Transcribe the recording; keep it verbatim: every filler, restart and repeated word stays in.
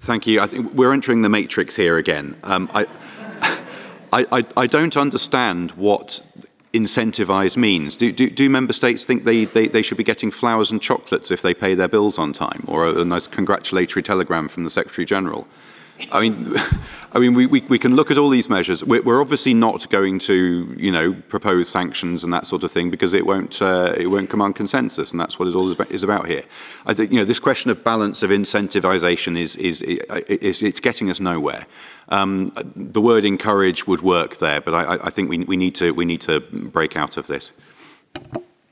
Thank you. I think we're entering the matrix here again. Um, I, I, I, I don't understand what incentivise means. Do, do, do member states think they, they, they should be getting flowers and chocolates if they pay their bills on time, or a, a nice congratulatory telegram from the Secretary General? I mean, I mean, we, we, we can look at all these measures. We're, we're obviously not going to, you know, propose sanctions and that sort of thing because it won't, uh, it won't command consensus, and that's what it all is about here. I think, you know, this question of balance of incentivisation is, is, is it's getting us nowhere. Um, the word encourage would work there, but I, I think we, we need to, we need to break out of this.